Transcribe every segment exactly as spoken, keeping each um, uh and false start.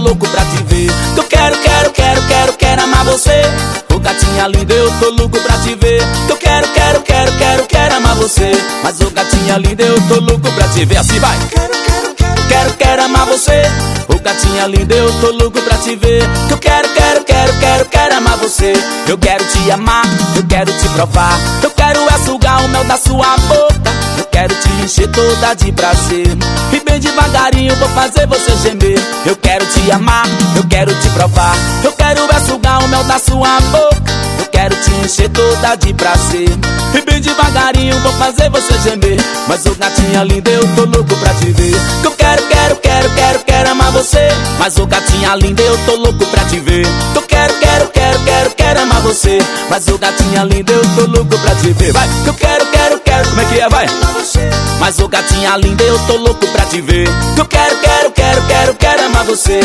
louco pra te ver. Eu quero, quero, quero, quero, quero amar você. Ô gatinha linda, eu tô louco pra te ver. Eu quero, quero, quero, quero, quero amar você. Mas ô gatinha linda, eu tô louco pra te ver. Assim vai. Quero, quero, quero, quero, quero amar você. Ô gatinha linda, eu tô louco pra te ver. Eu quero, quero, quero, quero, quero amar você. Eu quero te amar, eu quero te provar. Eu quero é sugar o mel da sua boca. Eu quero te encher toda de prazer. E bem devagarinho vou fazer você gemer. Eu quero te amar, eu quero te provar. Eu quero é sugar o mel da sua boca. Eu quero te encher toda de prazer. E bem devagarinho vou fazer você gemer. Mas ô gatinha linda, eu tô louco pra te ver. Que eu quero, quero, quero, quero, quero amar você. Mas ô gatinha linda, eu tô louco pra te ver. Que eu quero, quero, quero, quero, quero amar você. Mas ô gatinha linda, eu tô louco pra te ver. Vai, que eu quero, quero, quero, como é que é, vai? Mas ô gatinha linda, eu tô louco pra te ver. Que eu quero, quero, quero, quero, quero amar você.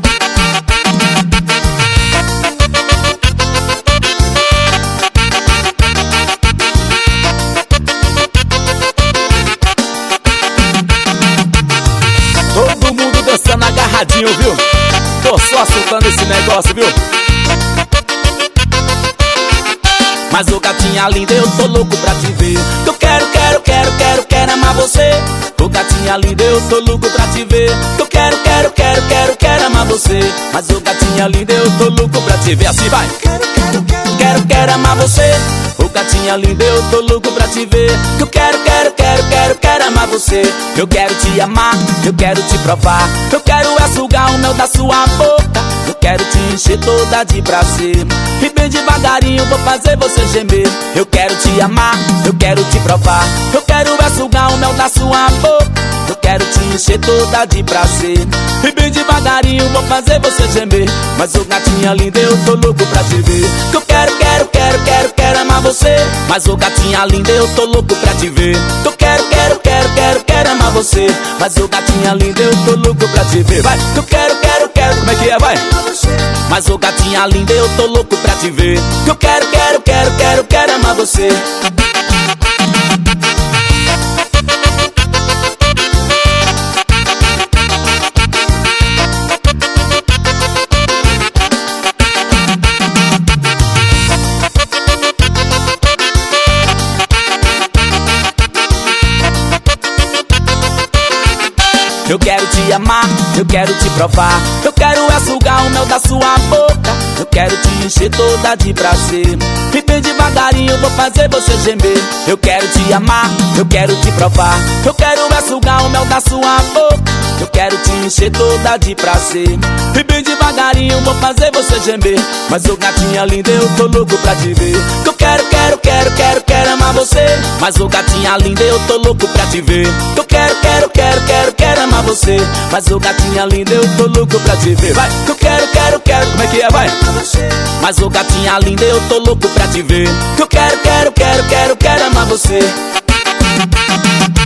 Todo mundo dançando agarradinho, viu? Tô só soltando esse negócio, viu? Mas ô gatinha linda, eu tô louco pra te ver. Eu quero, quero, quero, quero, quero amar você. Ô gatinha linda, eu tô louco pra te ver. Eu quero, quero, quero, quero, quero amar você. Mas ô gatinha linda, eu tô louco pra te ver. Assim vai. Quero, quero, quero, quero, quero amar você. Ô gatinha linda, eu tô louco pra te ver. Eu quero, quero, quero, quero, quero amar você. Eu quero te amar, eu quero te provar. Eu quero é sugar o mel da sua boca. Eu quero te encher toda de prazer. E bem devagarinho vou fazer você gemer. Eu quero te amar, eu quero te provar. Eu quero é sugar o mel da sua boca. Eu quero te encher toda de prazer. E bem devagarinho vou fazer você gemer. Mas ô gatinha linda, eu tô louco pra te ver. Que eu quero, quero, quero, quero, quero amar você. Mas ô gatinha linda, eu tô louco pra te ver. Que eu quero, quero, quero, quero, quero amar você. Mas ô gatinha linda, eu tô louco pra te ver. Vai, que eu quero, quero, quero, como é que é, vai? Mas ô gatinha linda, eu tô louco pra te ver. Que eu quero, quero, quero, quero, quero amar você. Eu quero te amar, eu quero te provar. Eu quero é sugar o mel da sua boca. Eu quero te encher toda de prazer. E bem devagarinho vou fazer você gemer. Eu quero te amar, eu quero te provar. Eu quero é sugar o mel da sua boca. Eu quero te encher toda de prazer. E bem devagarinho vou fazer você gemer. Mas ô gatinha linda, eu tô louco pra te ver. Que eu quero, quero, quero, quero, quero amar você. Mas ô gatinha linda, eu tô louco pra te ver. Que eu quero, quero, quero, quero, quero amar você. Mas ô gatinha linda, eu tô louco pra te ver. Vai, que eu quero, quero, quero, como é que é, vai? Mas ô gatinha linda, eu tô louco pra te ver. Que eu quero, quero, quero, quero, quero amar você.